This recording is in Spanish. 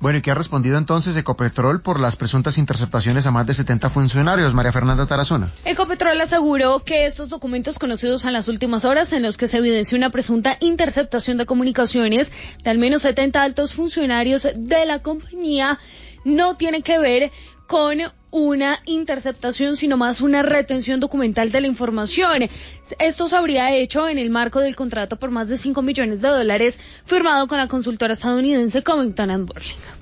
Bueno, ¿y qué ha respondido entonces Ecopetrol por las presuntas interceptaciones a más de 70 funcionarios? María Fernanda Tarazona. Ecopetrol aseguró que estos documentos conocidos en las últimas horas, en los que se evidenció una presunta interceptación de comunicaciones de al menos 70 altos funcionarios de la compañía, no tienen que ver con una interceptación, sino más una retención documental de la información. Esto se habría hecho en el marco del contrato por más de $5 millones firmado con la consultora estadounidense Covington & Burling.